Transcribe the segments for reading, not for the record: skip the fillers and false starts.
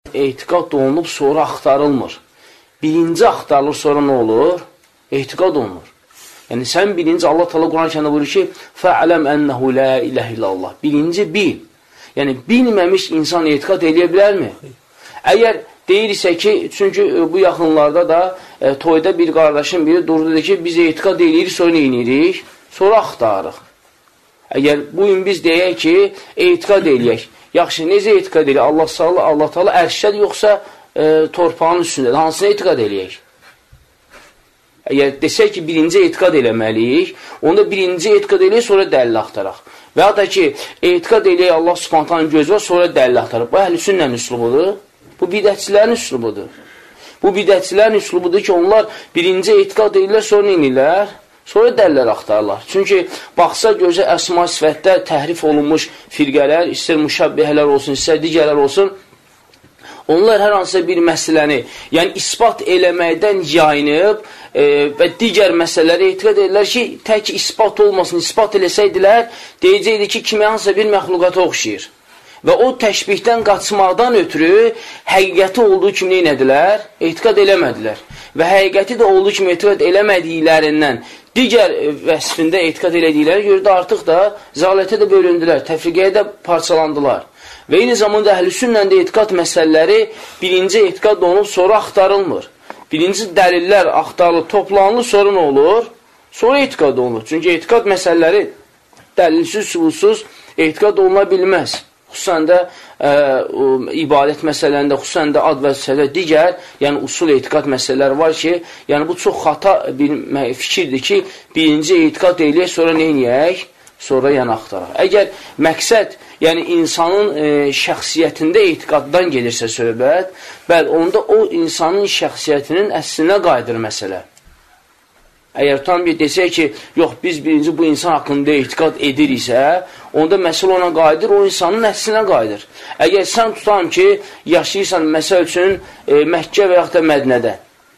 etiqad olunub, sonra axtarılmır. Birinci axtarılır, sonra nə olur? Etiqad olunur. Yəni, sən birinci Allah Teala Quran-ı Kərimdə buyurur ki, fə'ələm ənəhu lə iləhə illallah. Birinci bil. Yəni, bilməmiş insan etiqad eləyə bilərmi? Əgər deyirsə ki, çünki bu yaxınlarda da toyda bir qardaşın biri durdu, dedi ki, biz etiqad eləyirik, sonra nə eləyirik? Sonra axtarırıq. Əgər bugün biz deyək ki, etiqad eləyək. Yaxşı, necə etiqad eləyək? Allah Teala ərşdədir, yoxsa torpağın üstündədir. Hansına etiqad eləyək? Əgər desək ki, birinci etiqad eləməliyik, onda birinci etiqad eləyək, sonra dəlil axtaraq. Və ya da ki, etiqad eləyək Allah Subhanahu gözü var, sonra dəlil axtaraq. Bu əhl-i sünnənin üslubudur. Bu bidətçilərin üslubudur. Bu bidətçilərin üslubudur ki, onlar birinci etiqad eləyirlər, sonra inirlər, sonra dəlillər axtarırlar. Çünki baxsa gözə əsma sifətdə təhrif olunmuş firqələr, istər müşəbbihələr olsun, istər digərlər olsun, onlar hər hansısa bir məsələni, yəni ispat eləməkdən yayınıb və digər məsələləri etiqad edirlər ki, tək ispat olmasın, ispat eləsəydilər, deyəcəkdir ki, kimi hansısa bir məxluqata oxşayır. Və o təşbihdən qaçmaqdan ötürü həqiqəti olduğu kimi neynədilər? Etiqad eləmədilər. Və həqiqəti də olduğu kimi etiqad eləmədiklərindən digər vəsfində etiqad elədikləri görə artıq da zalətə də bölündülər, təfriqəyə də parçalandılar. Və eyni zamanda əhl-i sünnəndə etiqad məsələləri birinci etiqad olunub, sonra axtarılmır. Birinci dəlillər axtarılır, toplanılır, sonra nə olur? Sonra etiqad olunur. Çünki etiqad məsələləri dəlilsiz, sübutsuz etiqad oluna bilməz. Xüsusən də ibadət məsələlərində, xüsusən də ad və sələ digər, yəni usul etiqad məsələləri var ki, yəni bu çox xata bir fikirdir ki, birinci etiqad eləyək, sonra nə eləyək? Sonra yəni axtaraq. Əgər məqsəd, yəni insanın şəxsiyyətində etiqaddan gedirsə söhbət, bəli, onda o insanın şəxsiyyətinin əslinə qayıdır məsələ. Əgər tam bir desək ki, yox, biz birinci bu insan haqqında etiqad ediriksə, onda məsələ ona qayıdır, o insanın əslinə qayıdır. Əgər sən tutam ki, yaşayırsan, məsəl üçün, Məkkə və yaxud da Mədinədə.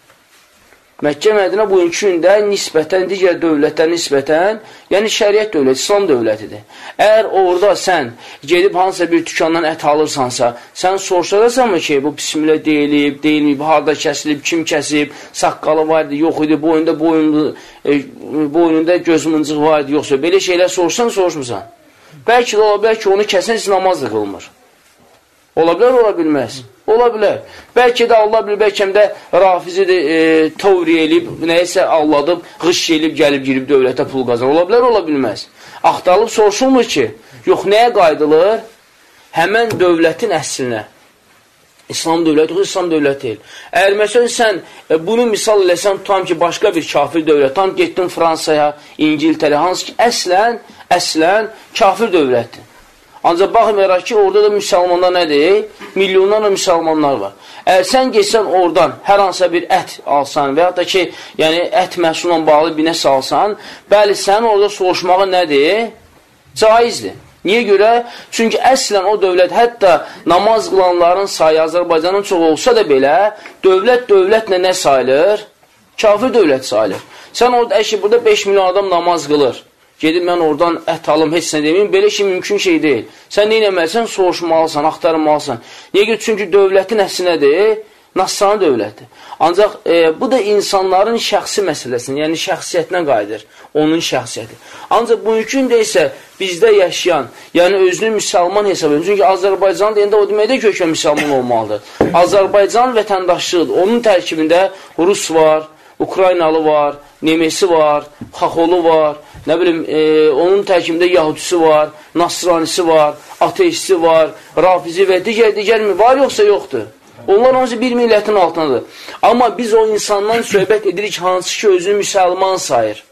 Məkkə, Mədinə bugünkü gündə nisbətən, digər dövlətlər nisbətən, yəni şəriət dövləti, İslam dövlətidir. Əgər orada sən gedib hansısa bir dükandan ət alırsansa, sən soruşacaqsanmı ki, bu bismillah deyilib, deyilməyib, harada kəsilib, kim kəsib, saqqalı var idi, yox idi, boynunda göz mıncıq var idi, yoxsa belə şeylər soruşsan, soruşmursan. Bəlkə də ola bilər ki, onu kəsən heç namaz da qılmır. Ola bilər, ola bilməz. Ola bilər. Bəlkə də Allah bilir, bəlkə də rafizidir, tovri elib, nəyəsə alladıb, qış elib, gəlib, girib dövlətə pul qazanır. Ola bilər, ola bilməz. Axtarılıb soruşulmur ki, yox, nəyə qayıdılır? Həmən dövlətin əslinə. İslam dövləti, yox, İslam dövləti deyil. Əgər məsələn, sən bunu misal eləsən, tutam ki, başqa bir kafir dövlət, tam getdin Fransaya, İngiltərə, hansı ki, əslən kafir dövlətdir. Ancaq baxmayaraq ki, orada da müsəlmanlar nədir? Milyonlarla müsəlmanlar var. Əgər sən geçsən oradan hər hansısa bir ət alsan və ya da ki, yəni ət məhsulla bağlı bir nəsə alsan, bəli, sənin orada soruşmağı nədir? Caizdir. Niyə görə? Çünki əslən o dövlət, hətta namaz qılanların sayı Azərbaycanın çox olsa da belə, dövlətlə nə sayılır? Kafir dövlət sayılır. Sən orada, əşi, burada 5 milyon adam namaz qılır. Gedib mən oradan ət alım, heç nə deməyim, belə şey mümkün şey deyil. Sən nə eləməlisən? Soruşmalısan, axtarmalısan. Niyə görə? Çünki dövlətin əsli nədir? Nasrani dövləti. Ancaq bu da insanların şəxsi məsələsini, yəni şəxsiyyətinə qayıdır, onun şəxsiyyəti. Ancaq bugünkü gündə isə bizdə yaşayan, yəni özünü müsəlman hesab edir. Çünki Azərbaycan deyəndə o deməkdə kökə müsəlman olmalıdır. Azərbaycan vətəndaşlığıdır. Onun tərkibində Rus var, Ukraynalı var, Nemesi var, Xaxolu var, nə bilim, onun tərkibində Yahudisi var, Nasranisi var, Ateisti var, Rafizi və digər mi var, yoxsa yoxdur? Onlar hansı bir millətin altındadır. Amma biz o insandan söhbət edirik, hansı ki, özünü müsəlman sayır.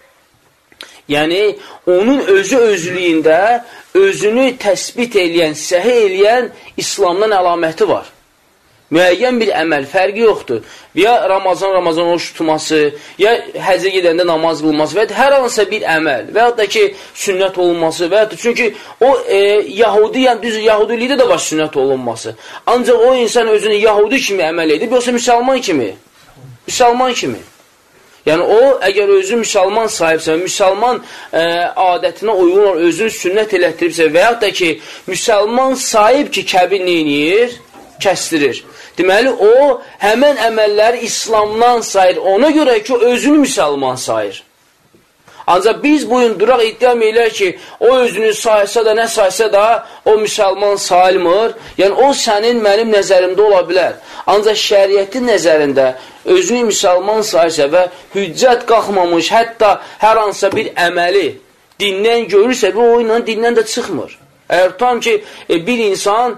Yəni, onun özlüyündə özünü təsbit eləyən, səhih eləyən İslamdan əlaməti var. Müəyyən bir əməl, fərqi yoxdur. Ya Ramazan oruç tutması, ya həccə gedəndə namaz qılması və hər hansısa bir əməl və ya da ki, sünnət olunması və ya da çünki o Yahudi, yəni düz Yahudilikdə də var sünnət olunması. Ancaq o insan özünü Yahudi kimi əməl edib, yoxsa müsəlman kimi? Müsəlman kimi. Yəni o, əgər özü müsəlman sahibsə, müsəlman adətinə uyğun özünü sünnət elətdiribsə və ya da ki, müsəlman sahib ki, kəbir neyinir? kəstirir. Deməli, o həmən əməlləri İslamdan sayır. Ona görə ki, özünü müsəlman sayır. Ancaq biz bugün duraq iddiam eləyək ki, o özünü saysa da, nə saysa da, o müsəlman sayılmır. Yəni, o sənin, mənim nəzərimdə ola bilər. Ancaq şəriətin nəzərində özünü müsəlman saysa və hüccət qalxmamış, hətta hər hansısa bir əməli dindən görürsə, o ilə dindən də çıxmır. Əgər tutam ki, bir insan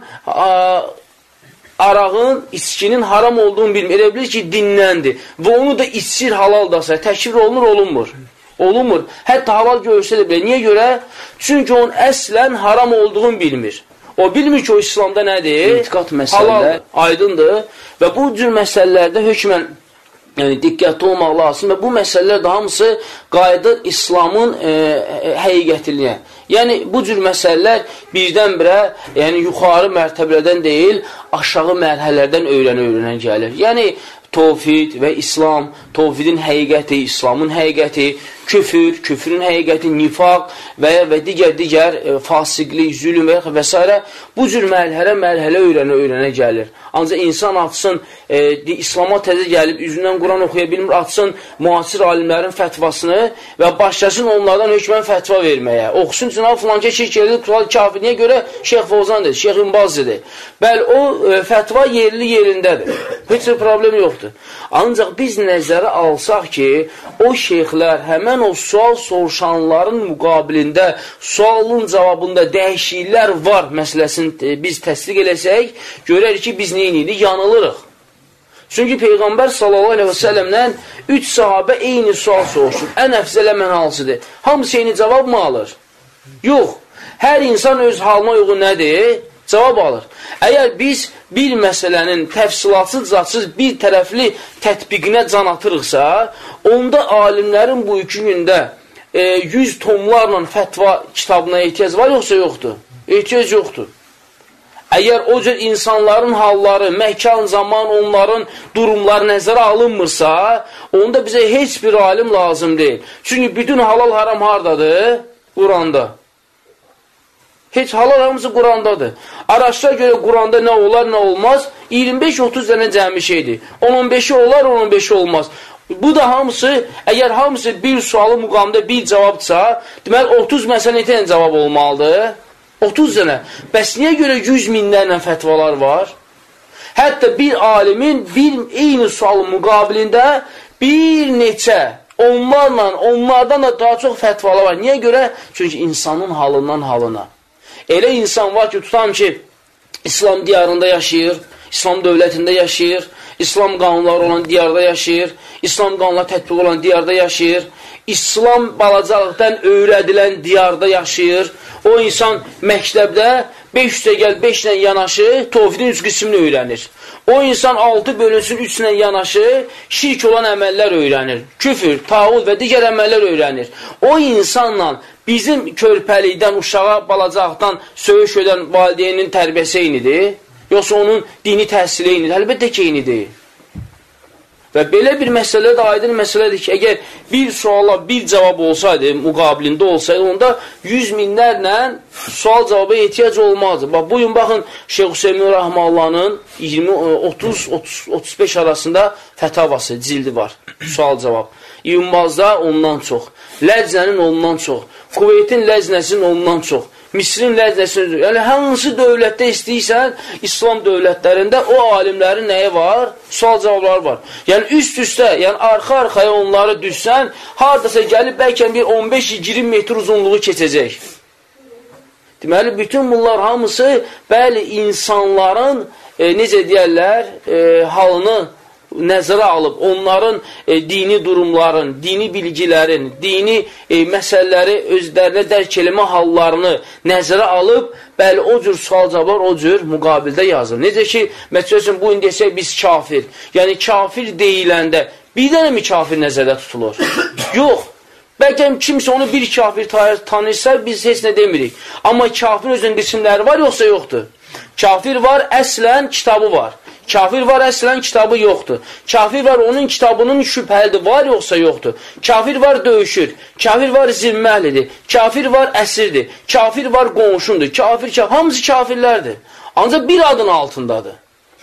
arağın, içkinin haram olduğunu bilmir, elə bilir ki, dindəndir və onu da içir halaldasa, təkfir olunur, olunmur. Olunmur. Hətta halal görsə də belə. Niyə görə? Çünki onun əslən haram olduğunu bilmir. O bilmir ki, o İslamda nədir? İtiqad məsələlər aydındır və bu cür məsələlərdə hökmən diqqətli olmaq lazım və bu məsələlər də hamısı qayıdır İslamın həqiqətiliyə. Yəni, bu cür məsələlər birdən-birə yuxarı mərtəbələrdən deyil, aşağı mərhələlərdən öyrənə gəlir. Yəni, Tovhid və İslam, tovhidin həqiqəti, İslamın həqiqəti, küfür, küfrün həqiqəti, nifaq və digər fasiqlik, zülüm və s. Bu cür mərhələ öyrənə gəlir. Ancaq insan açsın, İslama təzə gəlib, üzündən Quran oxuya bilmir, açsın müasir alimlərin fətvasını və başlasın onlardan hökmən fətva verməyə. Oxusun, cənab filankə şirk edir, kafirliyə görə Şeyx Fozandır, Şeyx İmbazdır. Bəli, o fətva yerindədir. Heç bir problem yoxdur. Ancaq biz nəzərə alsaq ki, o şeyxlər həmən o sual soruşanların müqabilində, sualın cavabında dəyişikliklər var məsələsini biz təsdiq eləsək, görərik ki, biz neyinirik? Yanılırıq. Çünki Peyğəmbər sallallahu aleyhi və səlləmdən 3 sahabə eyni sual soruşur. Ən əfzələ mən halsıdır. Hamısı eyni cavab mı alır? Yox. Hər insan öz halına uyğun nədir? Cavab alır. Əgər biz bir məsələnin təfsilatsız, bir tərəfli tətbiqinə can atırıqsa, onda alimlərin bu 2 gündə 100 tomlarla fətva kitabına ehtiyac var yoxsa yoxdur? Ehtiyac yoxdur. Əgər o cür insanların halları, məkan, zaman, onların durumları nəzərə alınmırsa, onda bizə heç bir alim lazım deyil. Çünki bütün halal haram haradadır? Quranda. Heç halal hamısı Qurandadır. Araşdıra görə Quranda nə olar, nə olmaz? 25-30 dənə cəmi şeydir. 10-15-i olar, 10-15-i olmaz. Bu da hamısı, əgər hamısı bir sualı müqamda bir cavabdırsa, deməli 30 məsələ neçə cavab olmalıdır? 30 dənə. Bəs niyə görə 100 minlərlə fətvalar var? Hətta bir alimin eyni sualın müqabilində bir neçə, onlardan da daha çox fətvalar var. Niyə görə? Çünki insanın halından halına. Elə insan var ki, tutam ki, İslam diyarında yaşayır, İslam dövlətində yaşayır, İslam qanunları olan diyarda yaşayır, İslam qanunları tətbiq olan diyarda yaşayır, İslam balacaqlıqdan öyrədilən diyarda yaşayır. O insan məktəbdə 5 ilə yanaşı tovhidin 3 qismini öyrənir. O insan 6 bölünsün 3 ilə yanaşı şirk olan əməllər öyrənir. Küfür, tağut və digər əməllər öyrənir. O insanla bizim körpəlikdən, uşağa, balacaqdan söyüş edən valideynin tərbiyəsi eynidir. Yoxsa onun dini təhsili eynidir. Əlbəttə ki, eynidir. Və belə bir məsələ də aydın məsələdir ki, əgər bir suala bir cavab olsaydı, müqabilində olsaydı, onda 100 minlərlə sual cavaba ehtiyac olmazdı. Bax, bugün baxın, Şeyx Hüseymin Rəhməllahın 20-30-35 arasında fətavası, cildi var, sual cavab. İbn Bazda ondan çox, Ləznənin ondan çox, Kuveytin Ləznəsinin ondan çox, Misrin ləzzəsidir. Yəni, hansı dövlətdə istəyirsən, İslam dövlətlərində o alimlərin nəyi var? Sual cavabları var. Yəni, üst-üstə, yəni arxa-arxaya onları düşsən, haradasa gəlib bəlkə bir 15-20 metr uzunluğu keçəcək. Deməli, bütün bunlar hamısı, bəli, insanların, necə deyərlər, halını nəzərə alıb, onların dini durumların, dini bilgilərin, dini məsələləri özlərinə dərk eləmə hallarını nəzərə alıb, bəli, o cür sual-cavablar o cür müqabildə yazılır. Necə ki, məsələn, bu indi desək biz kafir, yəni kafir deyiləndə bir dənə mi kafir nəzərdə tutulur? Yox. Bəlkə kimsə onu bir kafir tanıyırsa, biz heç nə demirik. Amma kafir özünün qismləri var, yoxsa yoxdur? Kafir var, əslən kitabı var. Kafir var, əslən kitabı yoxdur. Kafir var, onun kitabının şübhəlidir, var yoxsa yoxdur. Kafir var, döyüşür. Kafir var, zimməlidir. Kafir var, əsirdir. Kafir var, qonşundur. Hamısı kafirlərdir. Ancaq bir adın altındadır.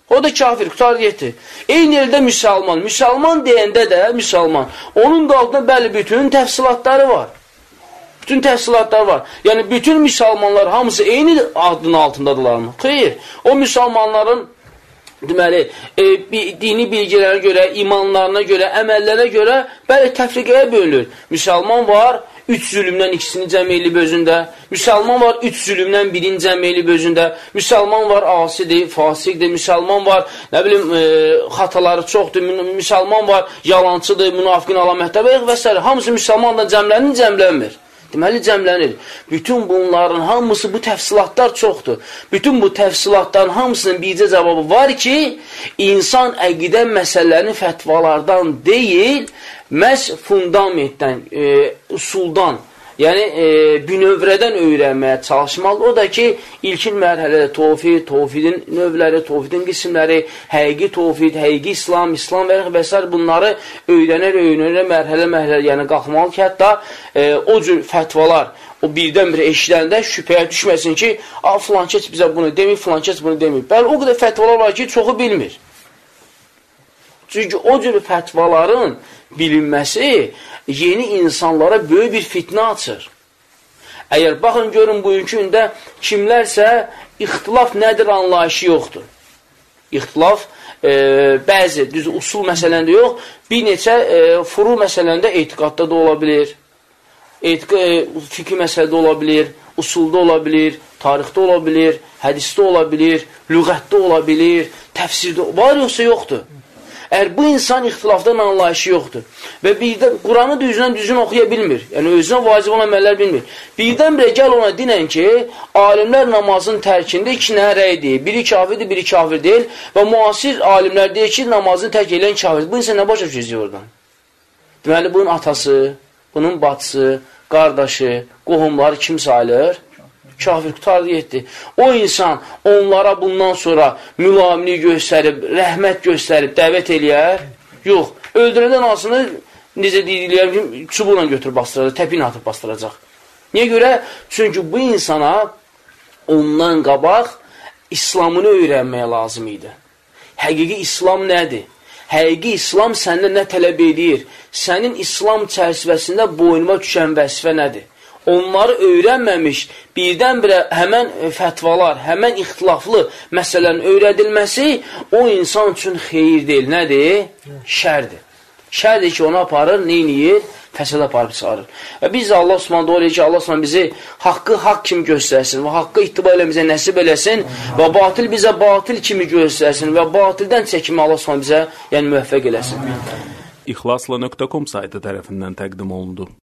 O da kafir, qutar getdi. Eyni yerdə müsəlman. Müsəlman deyəndə də müsəlman. Onun da altında bəli bütün təfsilatları var. Bütün təfsilatlar var. Yəni, bütün müsəlmanlar hamısı eyni adının altındadırlarmı? Xeyr. O müsəlmanların deməli, dini bilgilərə görə, imanlarına görə, əməllərə görə bəli təfriqəyə bölünür. Müsəlman var, 3 zülümdən ikisini cəm elib özündə. Müsəlman var, 3 zülümdən birini cəm elib özündə. Müsəlman var, asidir, fasiqdir. Müsəlman var, nə bilim, xataları çoxdur. Müsəlman var, yalancıdır, münafiqin alamətdə və s. Hamısı müsəlmanla cəmlənir. Deməli, cəmlənir. Bütün bunların hamısı, bu təfsilatlar çoxdur. Bütün bu təfsilatların hamısının bircə cavabı var ki, insan əqidə məsələlərinin fətvalardan deyil, məhz fundamentdən, usuldan, yəni bünövrədən öyrənməyə çalışmalı. O da ki, ilkin mərhələdə tovhidin növləri, tovhidin qismləri, həqiqi tovhid, həqiqi İslam və s. bunları öyrənər, mərhələ, yəni qalxmalı ki, hətta o cür fətvalar, o birdən-birə eşidəndə şübhəyə düşməsin ki, filankəs bizə bunu demir, filankəs bunu demir. Bəli, o qədər fətvalar var ki, çoxu bilmir. Çünki o cür fətvaların bilinməsi yeni insanlara böyük bir fitnə açır. Əgər baxın, görün, bugünkü gündə kimlərsə ixtilaf nədir anlayışı yoxdur. İxtilaf bəzi, düz usul məsələndə yox, bir neçə furu məsələndə etiqadda da ola bilir, fiqh məsələdə ola bilir, usulda ola bilir, tarixdə ola bilir, hədisdə ola bilir, lüğətdə ola bilir, təfsirdə var yoxsa yoxdur. Əgər bu insan ixtilafdan anlayışı yoxdur və birdən Quranı düzgün oxuya bilmir, yəni özünə vacib olan əməllər bilmir. Birdən-birə gəl ona dinən ki, alimlər namazın tərkində iki nə rəy deyil, biri kafirdir, biri kafir deyil və müasir alimlər deyir ki, namazını tərk edən kafirdir. Bu insan nə başa düşəcək oradan? Deməli, bunun atası, bunun bacısı, qardaşı, qohumları kim sayılır? Kafir qutardı getdi. O insan onlara bundan sonra mülayimlik göstərib, rəhmət göstərib, dəvət eləyər? Yox. Öldürədən asını, necə deyiləyər, çubuqla götürüb bastıracaq, təpini atıb bastıracaq. Niyə görə? Çünki bu insana ondan qabaq İslamını öyrənməyə lazım idi. Həqiqi İslam nədir? Həqiqi İslam səndən nə tələb edir? Sənin İslam çərçivəsində boynuma düşən vəzifə nədir? Onları öyrənməmiş, birdən-birə həmən fətvalar, həmən ixtilaflı məsələlərin öyrədilməsi o insan üçün xeyir deyil. Nədir? Şərdir. Şərdir ki, onu aparır, neyniyir? Fəsədə aparıb çıxarır. Və biz Allah Subhanahu dua eləyir ki, Allah Subhanahu bizi haqqı haqq kimi göstərsin və haqqı ittiba eləmizə nəsib eləsin və batil bizə batil kimi göstərsin və batildən çəkimi Allah Subhanahu bizə müvəffəq eləsin. İxlasla.com saytı tərəfindən təqdim olundu.